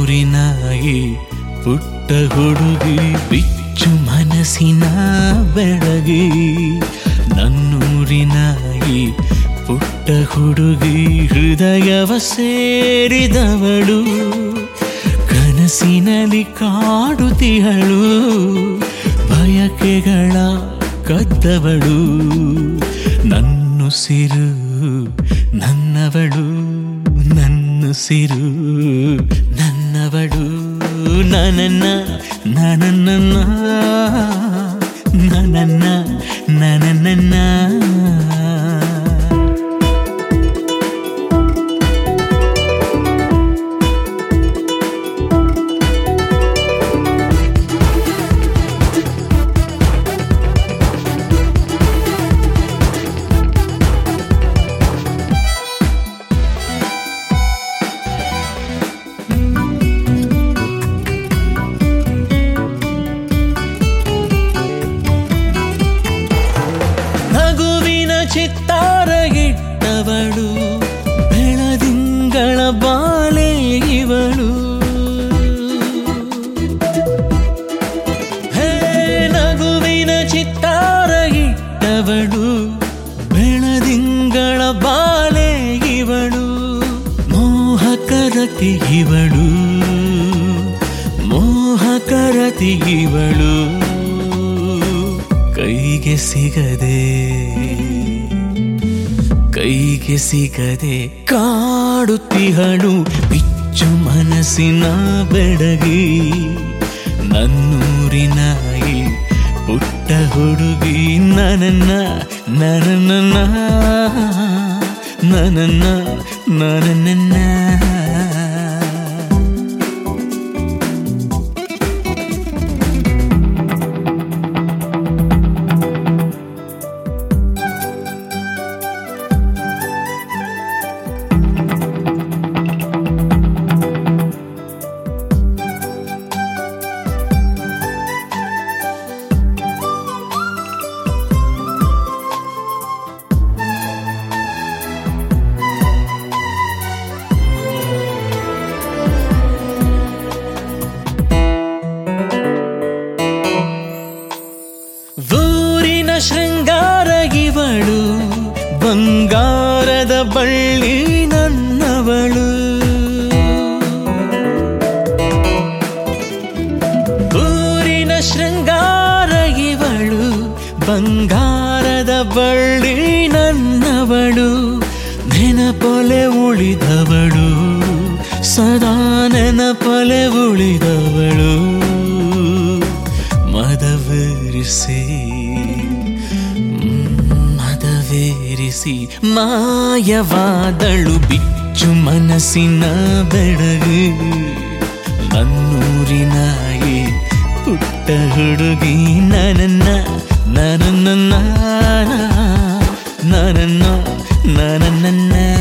ನನ್ನೂರಿನಾಯಿ ಪುಟ್ಟ ಹುಡುಗಿ ಬಿಚ್ಚು ಮನಸ್ಸಿನ ಬೆಳಗಿ ನನ್ನೂರಿನಾಯಿ ಪುಟ್ಟ ಹುಡುಗಿ ಹೃದಯವ ಸೇರಿದವಳು ಕನಸಿನಲ್ಲಿ ಕಾಡುತ್ತಿಹಳು ಬಯಕೆಗಳ ಕದ್ದವಳು ನನ್ನುಸಿರು ನನ್ನವಳು ನನ್ನುಸಿರು ನನ್ನವಳು ನನ್ನನ್ನ ನನ್ನನ್ನ ನನ್ನನ್ನ ನನ್ನನ್ನ ಚಿತ್ತಾರ ಇಟ್ಟವಳು ಬೆಳದಿಂಗಳ ಬಾಲೆ ಇವಳು ಹೇ ನಗುವಿನ ಚಿತ್ತಾರ ಇಟ್ಟವಳು ಬೆಳದಿಂಗಳ ಬಾಲೆ ಇವಳು ಮೋಹಕರತಿ ಇವಳು ಮೋಹಕರತಿ ಇವಳು ಕೈಗೆ ಸಿಗದೆ ಕಾಡುತ್ತಿಹಳು ಬಿಚ್ಚು ಮನಸ್ಸಿನ ಬೆಡಗಿ ನನ್ನೂರಿನಾಯಿ ಪುಟ್ಟ ಹುಡುಗಿ ನನ್ನನ್ನ ನನ್ನನ್ನ ನನ್ನನ್ನ ನನ್ನನ್ನ ಶೃಂಗಾರ ಇವಳು ಬಂಗಾರದ ಬಳ್ಳಿ ನನ್ನವಳು ಊರಿನ ಶೃಂಗಾರ ಇವಳು ಬಂಗಾರದ ಬಳ್ಳಿ ನನ್ನವಳು ನೆನಪೊಲೆ ಉಳಿದವಳು ಸದಾ ನೆನಪೊಲೆ ಉಳಿದವಳು ಮದವೇರಿಸಿ ಮಾಯವಾದಳು ಬಿಚ್ಚು ಮನಸ್ಸಿನ ಬೆಳಗಿ ನನ್ನೂರಿನಾಯಿ ಪುಟ್ಟ ಹುಡುಗಿ ನನ್ನನ್ನ ನನ್ನನ್ನ ನನ್ನನ್ನ ನನ್ನನ್ನ